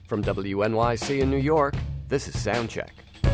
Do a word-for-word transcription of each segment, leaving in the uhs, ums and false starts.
From W N Y C in New York, this is Soundcheck.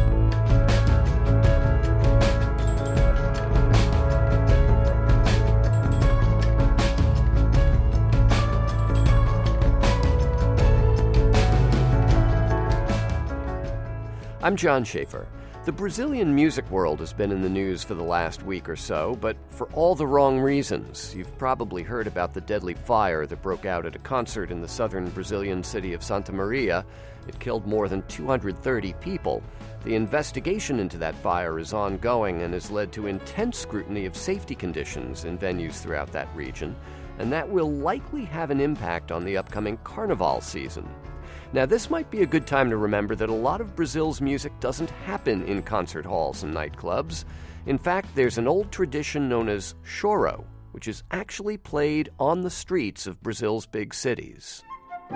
I'm John Schaefer. The Brazilian music world has been in the news for the last week or so, but for all the wrong reasons. You've probably heard about the deadly fire that broke out at a concert in the southern Brazilian city of Santa Maria. It killed more than two hundred thirty people. The investigation into that fire is ongoing and has led to intense scrutiny of safety conditions in venues throughout that region, and that will likely have an impact on the upcoming Carnival season. Now, this might be a good time to remember that a lot of Brazil's music doesn't happen in concert halls and nightclubs. In fact, there's an old tradition known as choro, which is actually played on the streets of Brazil's big cities.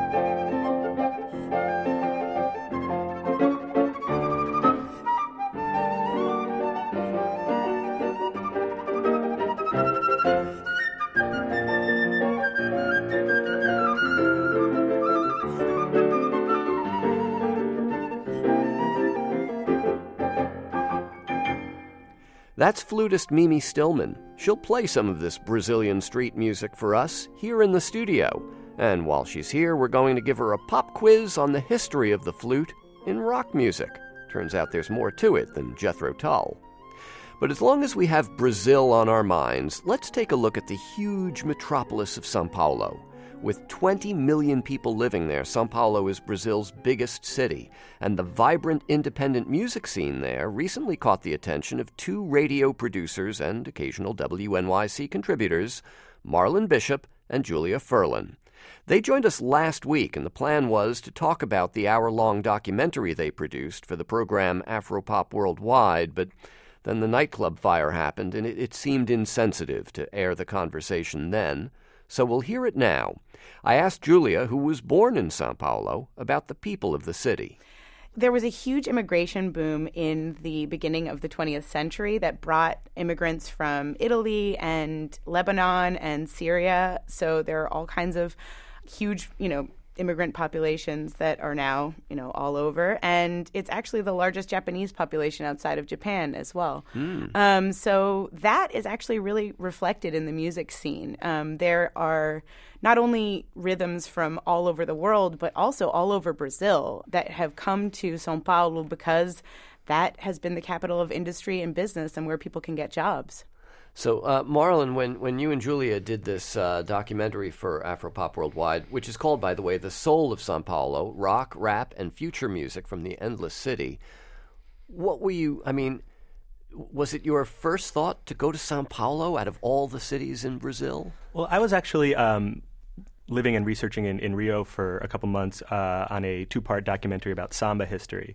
That's flutist Mimi Stillman. She'll play some of this Brazilian street music for us here in the studio. And while she's here, we're going to give her a pop quiz on the history of the flute in rock music. Turns out there's more to it than Jethro Tull. But as long as we have Brazil on our minds, let's take a look at the huge metropolis of São Paulo. With twenty million people living there, São Paulo is Brazil's biggest city, and the vibrant independent music scene there recently caught the attention of two radio producers and occasional W N Y C contributors, Marlon Bishop and Julia Furlan. They joined us last week, and the plan was to talk about the hour-long documentary they produced for the program Afropop Worldwide, but then the nightclub fire happened, and it, it seemed insensitive to air the conversation then. So we'll hear it now. I asked Julia, who was born in São Paulo, about the people of the city. There was a huge immigration boom in the beginning of the twentieth century that brought immigrants from Italy and Lebanon and Syria. So there are all kinds of huge, you know, immigrant populations that are now, you know, all over. And it's actually the largest Japanese population outside of Japan as well. Mm. Um, so that is actually really reflected in the music scene. Um, there are not only rhythms from all over the world, but also all over Brazil that have come to São Paulo because that has been the capital of industry and business and where people can get jobs. So, uh, Marlon, when, when you and Julia did this uh, documentary for Afropop Worldwide, which is called, by the way, The Soul of São Paulo, Rock, Rap, and Future Music from the Endless City, what were you, I mean, was it your first thought to go to São Paulo out of all the cities in Brazil? Well, I was actually um, living and researching in, in Rio for a couple months uh, on a two-part documentary about samba history.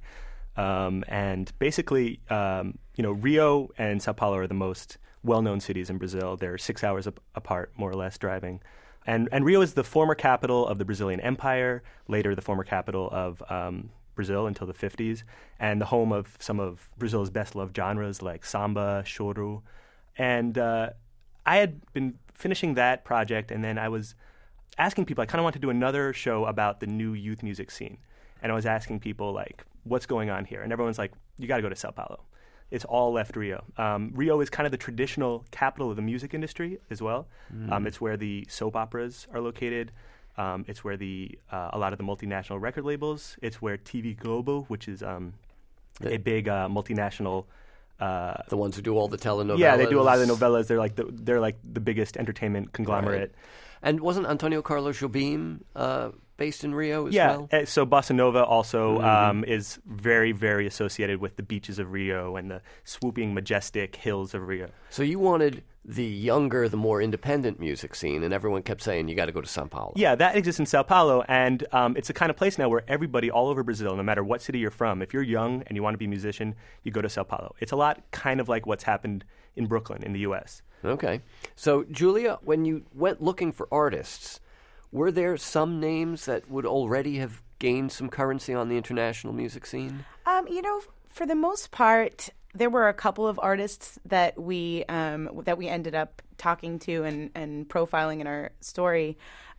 Um, and basically, um, you know, Rio and São Paulo are the most well-known cities in Brazil. They're six hours ap- apart, more or less, driving. And and Rio is the former capital of the Brazilian Empire, later the former capital of um, Brazil until the fifties, and the home of some of Brazil's best-loved genres like samba, choro. And uh, I had been finishing that project, and then I was asking people, I kind of want to do another show about the new youth music scene. And I was asking people, like, what's going on here? And everyone's like, you got to go to São Paulo. It's all left Rio. Um, Rio is kind of the traditional capital of the music industry as well. Mm. Um, it's where the soap operas are located. Um, it's where the uh, a lot of the multinational record labels. It's where T V Globo, which is um, a big uh, multinational. Uh, the ones who do all the telenovelas. Yeah, they do a lot of the novellas. They're like the, they're like the biggest entertainment conglomerate. Right. And wasn't Antonio Carlos Jobim uh, based in Rio as yeah, well? Yeah, so Bossa Nova also mm-hmm. um, is very, very associated with the beaches of Rio and the swooping, majestic hills of Rio. So you wanted the younger, the more independent music scene, and everyone kept saying, you got to go to São Paulo. Yeah, that exists in São Paulo, and um, it's a kind of place now where everybody all over Brazil, no matter what city you're from, if you're young and you want to be a musician, you go to São Paulo. It's a lot kind of like what's happened in Brooklyn in the U S. Okay. So, Julia, when you went looking for artists, were there some names that would already have gained some currency on the international music scene? Um, you know, for the most part, there were a couple of artists that we um, that we ended up talking to and, and profiling in our story.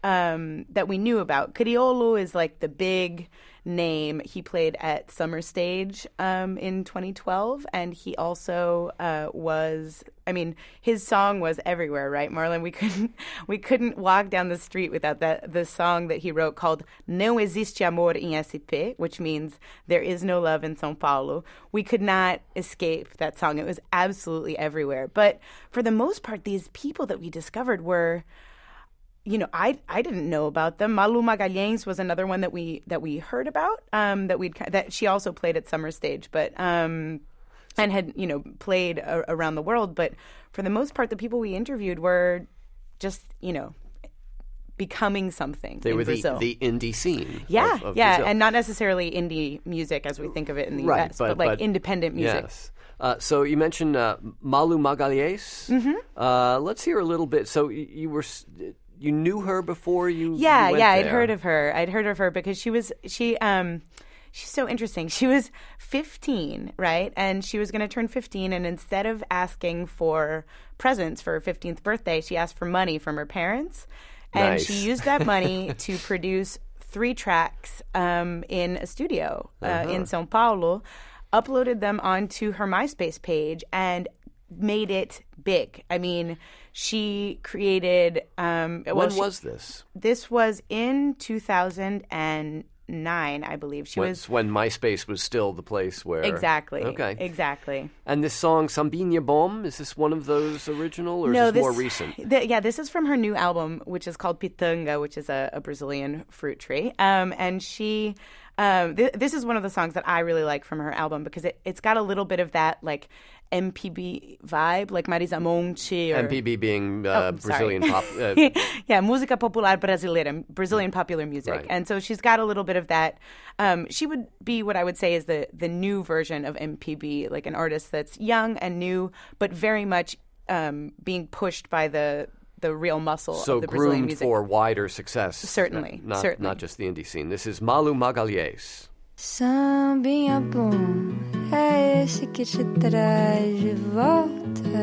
um, that we knew about. Criolo is like the big name. He played at Summer Stage um, in twenty twelve, and he also uh, was. I mean, his song was everywhere, right, Marlon? We couldn't we couldn't walk down the street without that the song that he wrote called "Não existe amor em S P," which means there is no love in São Paulo. We could not escape that song. It was absolutely everywhere. But for the most part, these people that we discovered were. You know, I I didn't know about them. Malu Magalhães was another one that we that we heard about. Um, that we that she also played at Summer Stage, but um, and had you know played a, around the world. But for the most part, the people we interviewed were just you know becoming something. They in were Brazil. the the indie scene. Yeah, of, of yeah, Brazil. and not necessarily indie music as we think of it in the Right, U S, but, but- like but- independent music. Yes. Uh, so you mentioned uh, Malu Magalhães. Mm-hmm. Uh, let's hear a little bit. So you, you were. s- You knew her before you. Yeah, you went yeah, I'd there. heard of her. I'd heard of her because she was she um she's so interesting. She was fifteen, right? And she was going to turn fifteen, and instead of asking for presents for her fifteenth birthday, she asked for money from her parents. And Nice. she used that money to produce three tracks um, in a studio uh, Uh-huh. in São Paulo, uploaded them onto her MySpace page, and made it big. I mean, she created. Um, well, When she- was this? this was in two thousand nine, I believe. She When, was when MySpace was still the place where. exactly Okay. exactly. And this song Sambinha Bom, is this one of those original or no, is this, more recent? th- yeah, this is from her new album, which is called Pitanga, which is a, a Brazilian fruit tree. Um, and she, um, th- this is one of the songs that I really like from her album because it, it's got a little bit of that like M P B vibe, like Marisa Monte or M P B being uh, Oh, sorry. Brazilian pop. Uh, yeah, música popular brasileira, Brazilian popular music. Right. And so she's got a little bit of that. Um, she would be what I would say is the the new version of M P B, like an artist that's young and new, but very much um, being pushed by the the real muscle so of the Brazilian groomed music. for wider success. Certainly, Not, certainly. not just the indie scene. This is Malu Magalhães. Sambinha bom é esse que te traz de volta.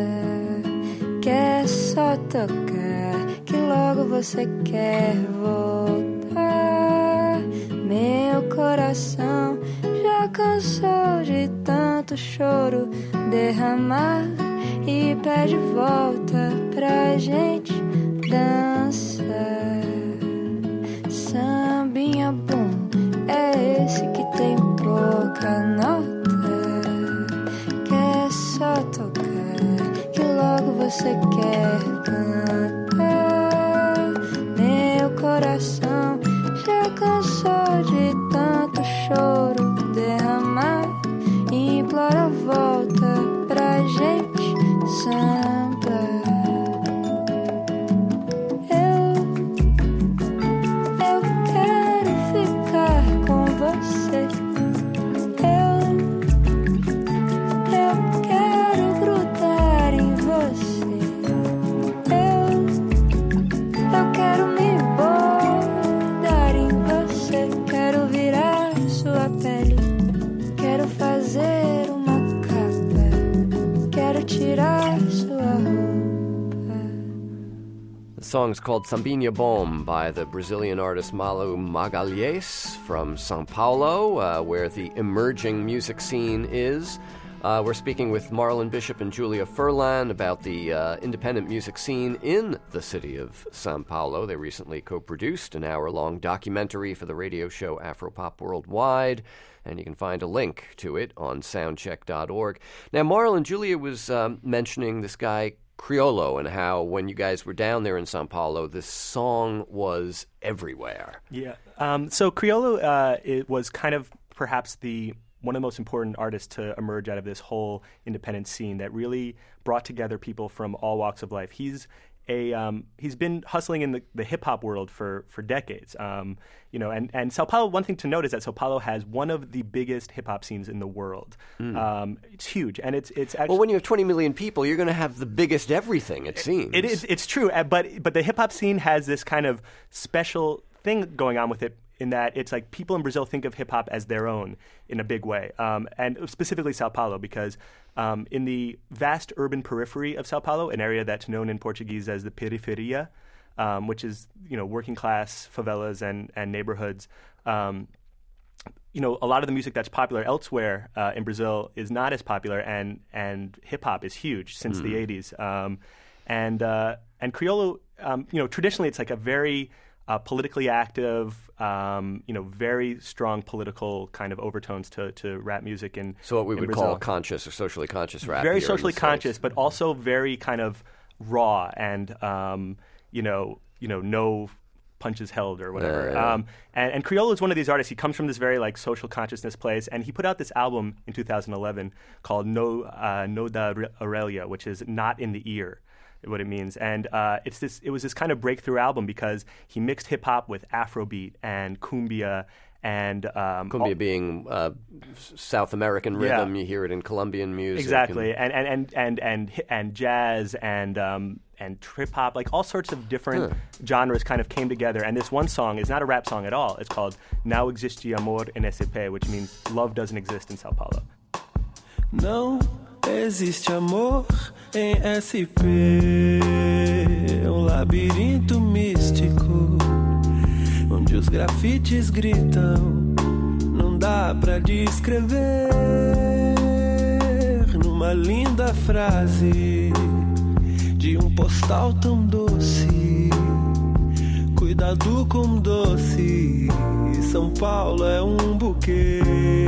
Quer só tocar, que logo você quer voltar. Meu coração já cansou de tanto choro derramar e pede volta pra gente dançar. Sambinha bom é esse que tem pouca nota. Quer só tocar, que logo você quer cantar. Meu coração já cansou de tanto choro derramar e implora volta pra gente sambar. The song is called Sambinha Bom by the Brazilian artist Malu Magalhães from São Paulo, uh, where the emerging music scene is. Uh, we're speaking with Marlon Bishop and Julia Furlan about the uh, independent music scene in the city of São Paulo. They recently co-produced an hour-long documentary for the radio show Afropop Worldwide, and you can find a link to it on soundcheck dot org. Now, Marlon, Julia was um, mentioning this guy Criolo and how when you guys were down there in São Paulo, this song was everywhere. Yeah. Um, so Criolo uh, it was kind of perhaps the one of the most important artists to emerge out of this whole independent scene that really brought together people from all walks of life. He's a um, he's been hustling in the, the hip hop world for for decades. Um, you know, and, and Sao Paulo. One thing to note is that Sao Paulo has one of the biggest hip hop scenes in the world. Mm. Um, it's huge, and it's it's actually well. When you have twenty million people, you're going to have the biggest everything. It seems it is. It's true, but but the hip hop scene has this kind of special thing going on with it, in that it's like people in Brazil think of hip-hop as their own in a big way, um, and specifically Sao Paulo, because um, in the vast urban periphery of Sao Paulo, an area that's known in Portuguese as the periferia, um, which is, you know, working class favelas and, and neighborhoods. Um, you know, a lot of the music that's popular elsewhere uh, in Brazil is not as popular, and, and hip-hop is huge since mm. the eighties. Um, and uh, and Criollo, um, you know, traditionally it's like a very uh, politically active, um, you know, very strong political kind of overtones to, to rap music in So what we would Brazil. call conscious or socially conscious rap. Very here socially in the conscious, States. but also very kind of raw and, um, you know, you know, no punches held or whatever. Yeah, yeah. Um, and, and Criollo is one of these artists. He comes from this very like social consciousness place, and he put out this album in two thousand eleven called No uh, No da Orelha, which is not in the ear, what it means. And uh, it's this. It was this kind of breakthrough album because he mixed hip hop with Afrobeat and cumbia. And um, Cumbia all, being uh, South American rhythm, yeah. You hear it in Colombian music. Exactly, and and and and and, and jazz and um, and trip hop, like all sorts of different huh. genres kind of came together. And this one song is not a rap song at all. It's called "Não Existe Amor em S P," which means love doesn't exist in Sao Paulo. Não existe amor em S P, um labirinto místico. Onde os grafites gritam, não dá pra descrever numa linda frase de um postal tão doce. Cuidado com doce, São Paulo é um buquê.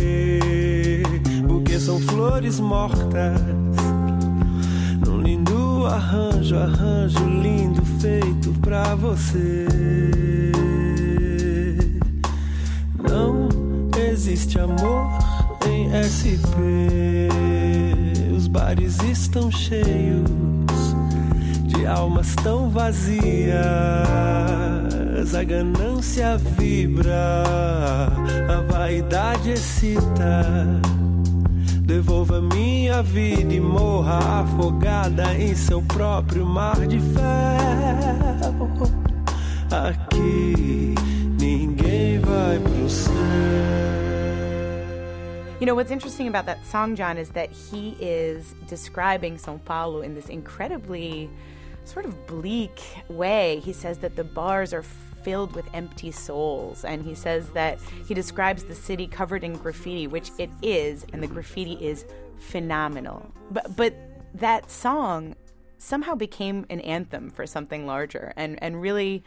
Buquê são flores mortas, num lindo arranjo, arranjo lindo feito pra você. Não existe amor em S P. Os bares estão cheios de almas tão vazias. A ganância vibra, a vaidade excita. Devolva minha vida e morra afogada em seu próprio mar de ferro. Aqui ninguém vai pro céu. You know, what's interesting about that song, John, is that he is describing São Paulo in this incredibly sort of bleak way. He says that the bars are filled with empty souls, and he says that he describes the city covered in graffiti, which it is, and the graffiti is phenomenal. But but that song somehow became an anthem for something larger, and, and really,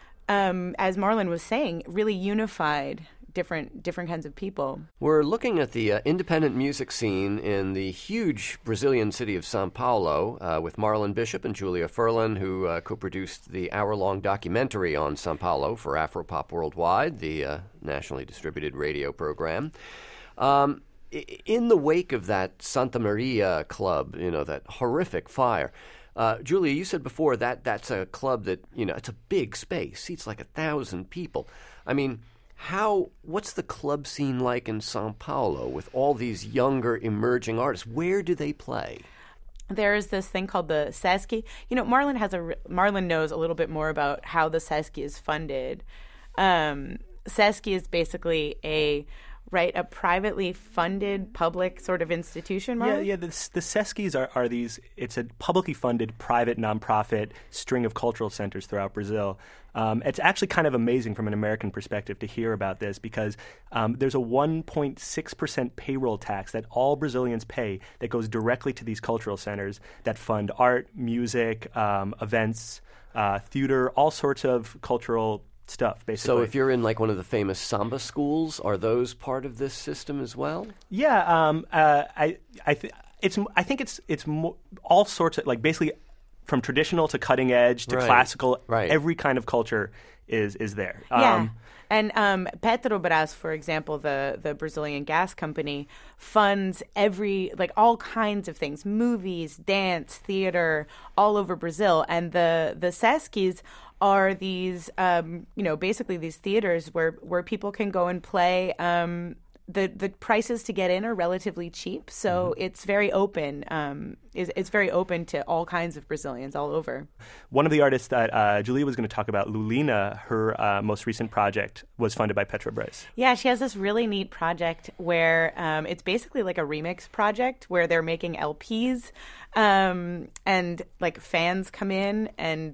um, as Marlon was saying, really unified different different kinds of people. We're looking at the uh, independent music scene in the huge Brazilian city of São Paulo uh, with Marlon Bishop and Julia Furlan, who uh, co-produced the hour-long documentary on São Paulo for Afropop Worldwide, the uh, nationally distributed radio program. Um, in the wake of that Santa Maria club, you know, that horrific fire, Uh, Julia, you said before that that's a club that, you know, it's a big space, seats like a thousand people. I mean, how, what's the club scene like in São Paulo with all these younger emerging artists? Where do they play? There's this thing called the Sesc. You know, Marlon has a Marlon knows a little bit more about how the Sesc is funded. Um, Sesc is basically a right a privately funded public sort of institution. Marlon? Yeah, yeah. The, the Sescs are, are these. It's a publicly funded private nonprofit string of cultural centers throughout Brazil. Um, it's actually kind of amazing from an American perspective to hear about this because um, there's a one point six percent payroll tax that all Brazilians pay that goes directly to these cultural centers that fund art, music, um, events, uh, theater, all sorts of cultural stuff, basically. So if you're in like one of the famous samba schools, are those part of this system as well? Yeah, um, uh, I, I, th- it's, I think it's, it's mo- all sorts of like basically. From traditional to cutting edge to right. classical, right. every kind of culture is is there. Yeah. Um, and um, Petrobras, for example, the, the Brazilian gas company, funds every, like all kinds of things, movies, dance, theater, all over Brazil. And the, the Sescs are these, um, you know, basically these theaters where, where people can go and play. Um, the the prices to get in are relatively cheap, so mm-hmm. it's very open. Um, is it's very open to all kinds of Brazilians all over. One of the artists that uh, Julia was going to talk about, Lulina, her uh, most recent project was funded by Petrobras. Yeah, she has this really neat project where um, it's basically like a remix project where they're making L Ps, um, and like fans come in and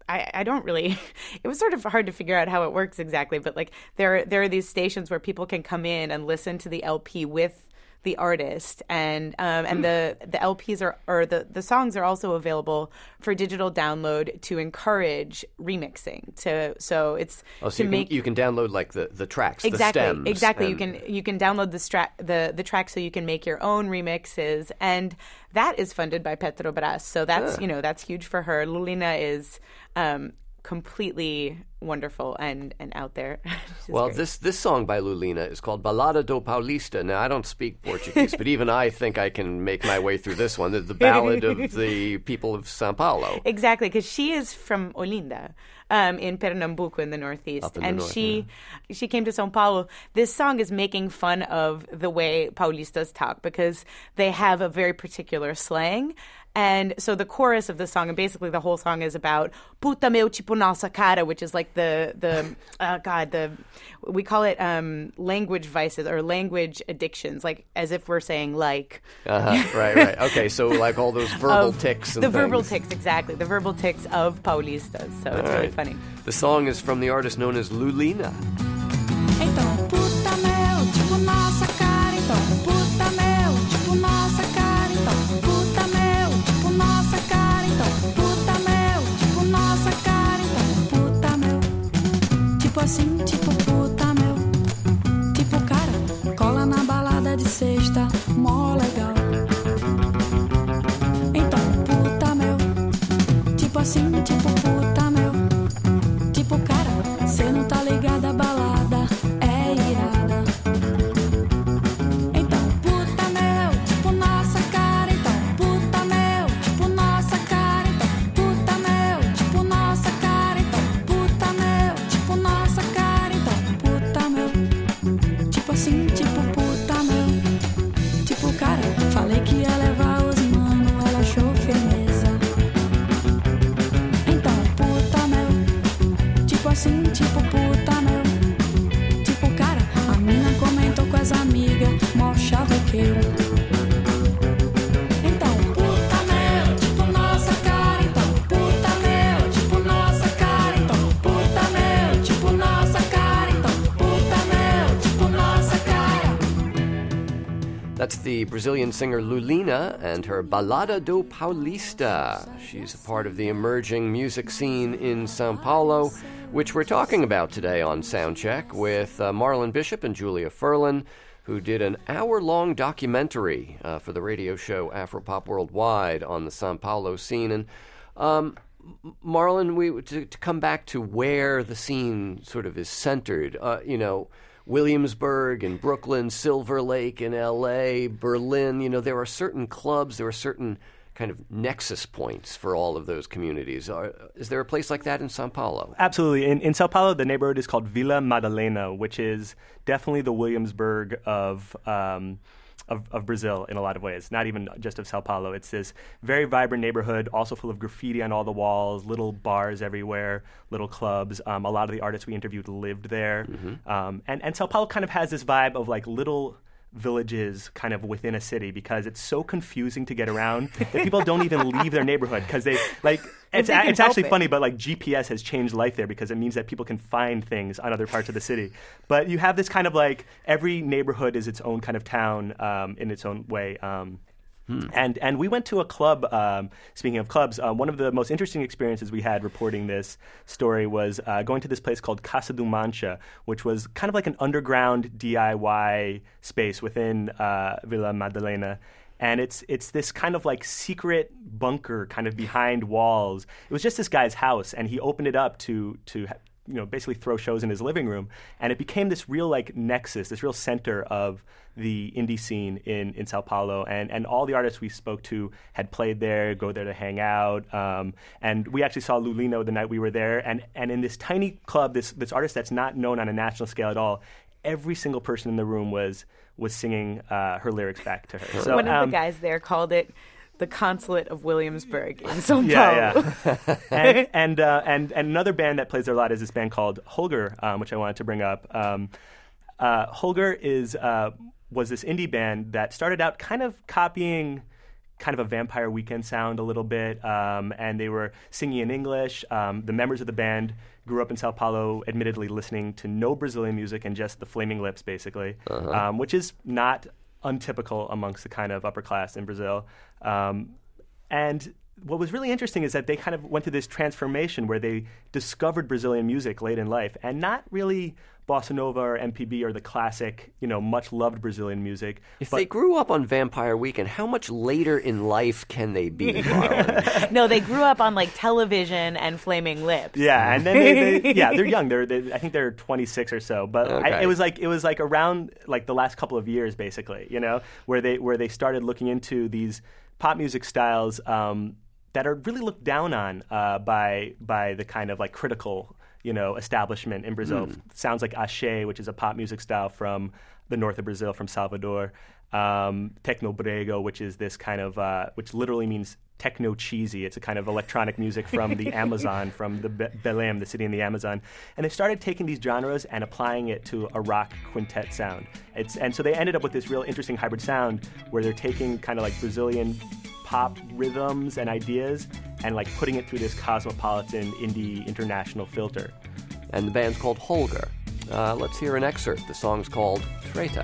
I, I don't really, it was sort of hard to figure out how it works exactly, but like there, there are these stations where people can come in and listen to the L P with the artist, and um, and the, the L Ps are or the, the songs are also available for digital download to encourage remixing. To so it's oh, so to you make can, you can download like the, the tracks, exactly the stems, exactly. and... You can you can download the stra- the the track so you can make your own remixes, and that is funded by Petrobras. So that's Yeah. you know that's huge for her. Lulina is um, completely wonderful and, and out there. Well, great. this this song by Lulina is called Balada do Paulista. Now, I don't speak Portuguese, but even I think I can make my way through this one, the, the ballad of the people of São Paulo. Exactly, because she is from Olinda, um, in Pernambuco in the northeast, Up in the and north, she yeah. she came to São Paulo. This song is making fun of the way Paulistas talk because they have a very particular slang. And so the chorus of the song, and basically the whole song, is about puta meu tipo nossa cara, which is like the the uh, God the we call it um, language vices or language addictions, like as if we're saying like. Uh-huh. Right, right. Okay, so like all those verbal of tics and the things. verbal tics, exactly the verbal tics of Paulistas. So All it's really right. funny. The song is from the artist known as Lulina. Então, puta meu, tipo nossa cara, então, puta meu, tipo nossa cara, então, puta meu, tipo nossa cara, então, puta meu, tipo nossa cara, então, puta meu, tipo assim, tipo puta meu, tipo cara, cola na balada de sexta, mó legal. Então, puta meu, tipo assim, tipo puta meu, tipo cara, cê não tá ligado à balada. É irada. Então, puta meu, tipo nossa cara. Então, puta meu, tipo nossa cara. Então, puta meu, tipo nossa cara. Então, puta meu, tipo nossa cara. Então, puta meu, tipo assim, tipo puta meu. Tipo, cara, falei que ia levar os mano, ela achou firmeza. Então, puta meu, tipo assim, tipo puta meu. Tipo, cara, a mina comentou com as amigas, mó chavequeira. Então, puta meu, tipo nossa cara. Então, puta meu, tipo nossa cara. Então, puta meu, tipo nossa cara. Então, puta meu, tipo nossa cara. That's the Brazilian singer Lulina and her Balada do Paulista. She's a part of the emerging music scene in São Paulo, which we're talking about today on Soundcheck with uh, Marlon Bishop and Julia Furlan, who did an hour-long documentary uh, for the radio show Afropop Worldwide on the São Paulo scene. And um, Marlon, we to, to come back to where the scene sort of is centered, uh, you know, Williamsburg and Brooklyn, Silver Lake in L A, Berlin, you know, there are certain clubs, there are certain kind of nexus points for all of those communities. Are, is there a place like that in São Paulo? Absolutely. In, in Sao Paulo, the neighborhood is called Vila Madalena, which is definitely the Williamsburg of, um, of of Brazil in a lot of ways, not even just of Sao Paulo. It's this very vibrant neighborhood, also full of graffiti on all the walls, little bars everywhere, little clubs. Um, a lot of the artists we interviewed lived there. Mm-hmm. Um, and, and Sao Paulo kind of has this vibe of like little villages kind of within a city because it's so confusing to get around that people don't even leave their neighborhood because they like it's they can it's help actually it. funny, but like G P S has changed life there because it means that people can find things on other parts of the city. But you have this kind of like every neighborhood is its own kind of town um, in its own way. Um, Hmm. And and we went to a club, um, speaking of clubs, uh, one of the most interesting experiences we had reporting this story was uh, going to this place called Casa do Mancha, which was kind of like an underground D I Y space within uh, Vila Madalena. And it's it's this kind of like secret bunker kind of behind walls. It was just this guy's house, and he opened it up to to you know basically throw shows in his living room, and it became this real like nexus, this real center of the indie scene in, in Sao Paulo, and, and all the artists we spoke to had played there, go there to hang out, um, and we actually saw Lulina the night we were there, and, and in this tiny club, this this artist that's not known on a national scale at all, every single person in the room was was singing uh, her lyrics back to her. So, One of um, the guys there called it the consulate of Williamsburg in Sao Paulo. Yeah, yeah. and and, uh, and and another band that plays there a lot is this band called Holger, um, which I wanted to bring up. Um, uh, Holger is uh, was this indie band that started out kind of copying kind of a Vampire Weekend sound a little bit, um, and they were singing in English. Um, the members of the band grew up in Sao Paulo, admittedly listening to no Brazilian music and just the Flaming Lips, basically, uh-huh. um, which is not untypical amongst the kind of upper class in Brazil. Um, and what was really interesting is that they kind of went through this transformation where they discovered Brazilian music late in life, and not really bossa nova or M P B or the classic, you know, much-loved Brazilian music. If but they grew up on Vampire Weekend, how much later in life can they be, Marlon? No, they grew up on, like, television and Flaming Lips. Yeah, and then they, they yeah, they're young. They're they, I think they're twenty-six or so. But okay. I, it was like it was like around like the last couple of years, basically, you know, where they where they started looking into these pop music styles um, that are really looked down on uh, by by the kind of like critical, you know, establishment in Brazil. Mm. Sounds like axé, which is a pop music style from the north of Brazil, from Salvador. Um, Techno Brego, which is this kind of, uh, which literally means techno cheesy. It's a kind of electronic music from the Amazon, from the Be- Belém, the city in the Amazon. And they started taking these genres and applying it to a rock quintet sound. It's, and so they ended up with this real interesting hybrid sound where they're taking kind of like Brazilian pop rhythms and ideas and like putting it through this cosmopolitan indie international filter. And the band's called Holger. Uh, let's hear an excerpt. The song's called Treta.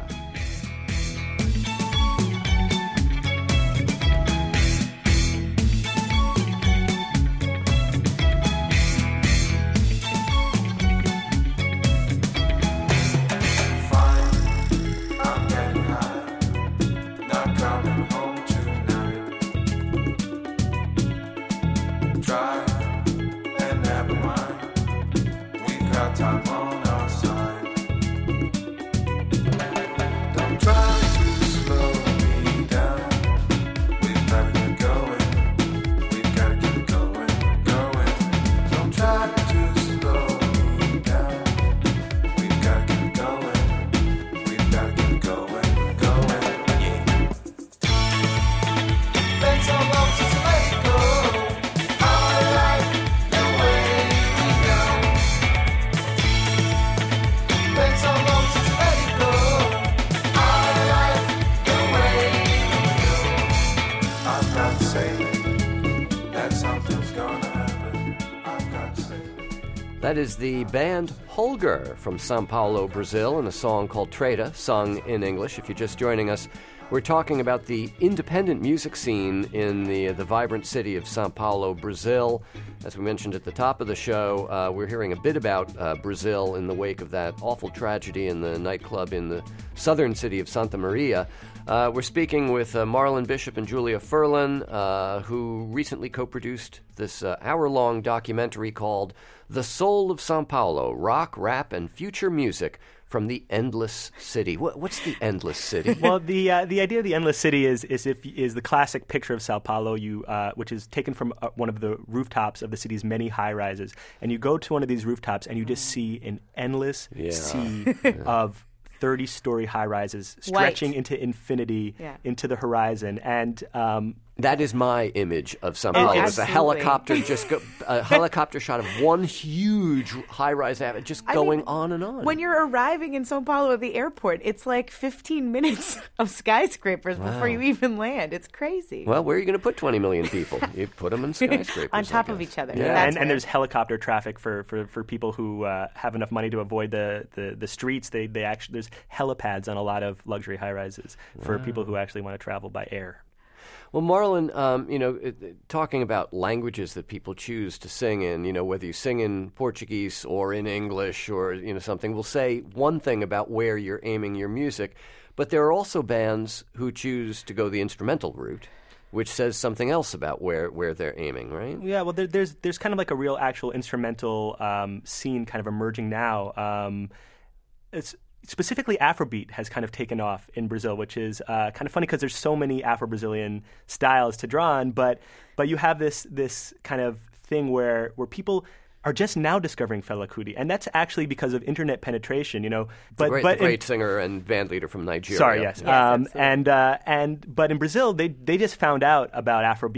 That is the band Holger from Sao Paulo, Brazil, and a song called Treta, sung in English. If you're just joining us, we're talking about the independent music scene in the the vibrant city of Sao Paulo, Brazil. As we mentioned at the top of the show, uh, we're hearing a bit about uh, Brazil in the wake of that awful tragedy in the nightclub in the southern city of Santa Maria. Uh, we're speaking with uh, Marlon Bishop and Julia Furlan, uh, who recently co-produced this uh, hour-long documentary called The Soul of Sao Paulo, Rock, Rap, and Future Music from the Endless City. What, what's the Endless City? Well, the uh, the idea of the Endless City is is if is the classic picture of Sao Paulo, you uh, which is taken from uh, one of the rooftops of the city's many high-rises. And you go to one of these rooftops and you just see an endless yeah. sea of thirty-story high-rises stretching White. into infinity, yeah. into the horizon. And um, that is my image of Sao Paulo. Oh, It's a absolutely. helicopter, just go, a helicopter shot of one huge high-rise avenue, just I going mean, on and on. When you're arriving in Sao Paulo at the airport, it's like fifteen minutes of skyscrapers Wow. before you even land. It's crazy. Well, where are you going to put twenty million people? You put them in skyscrapers. On I top of guess. each other. Yeah, That's and, and where- there's helicopter traffic for, for, for people who uh, have enough money to avoid the, the, the streets. They they actually there's helipads on a lot of luxury high rises for people who actually want to travel by air. Well, Marlon, um, you know, it, it- talking about languages that people choose to sing in, you know, whether you sing in Portuguese or in English or, you know, something, will say one thing about where you're aiming your music. But there are also bands who choose to go the instrumental route, which says something else about where, where they're aiming, right? Yeah, well, there, there's there's kind of like a real actual instrumental um, scene kind of emerging now. Um, it's specifically Afrobeat has kind of taken off in Brazil, which is uh, kind of funny because there's so many Afro-Brazilian styles to draw on, but but you have this this kind of thing where where people are just now discovering Fela Kuti, and that's actually because of internet penetration, you know. But the great, but the great in, singer and band leader from Nigeria. sorry, yes, Yes, um, absolutely. and uh, and but in Brazil, they they just found out about Afrobeat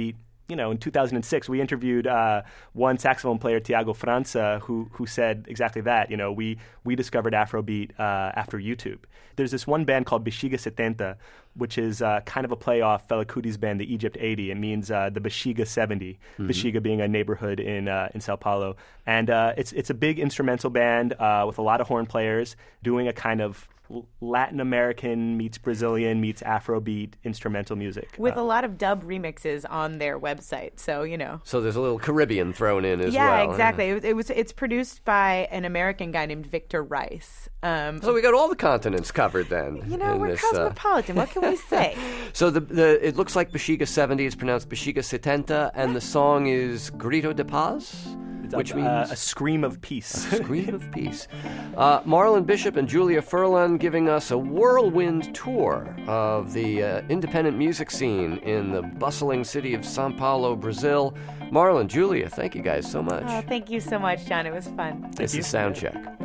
you know, in two thousand six, we interviewed uh, one saxophone player, Tiago França, who who said exactly that. You know, we we discovered Afrobeat uh, after YouTube. There's this one band called Bexiga seventy, which is uh, kind of a play off Fela Kuti's band, the Egypt eighty. It means uh, the Bexiga seventy, mm-hmm. Bexiga being a neighborhood in uh, in Sao Paulo. And uh, it's it's a big instrumental band uh, with a lot of horn players doing a kind of Latin American meets Brazilian meets Afrobeat instrumental music. With uh, a lot of dub remixes on their website, so, you know. So there's a little Caribbean thrown in as yeah, well. Yeah, exactly. It was, it was. It's produced by an American guy named Victor Rice. Um, so we got all the continents covered then. You know, we're this, cosmopolitan. Uh... What can we say? So the the it looks like Bexiga seventy is pronounced Bexiga seventy, and the song is Grito de Paz? Which a, means uh, a scream of peace. A scream of peace. Uh, Marlon Bishop and Julia Furlan giving us a whirlwind tour of the uh, independent music scene in the bustling city of São Paulo, Brazil. Marlon, Julia, thank you guys so much. Oh, thank you so much, John. It was fun. This is Soundcheck.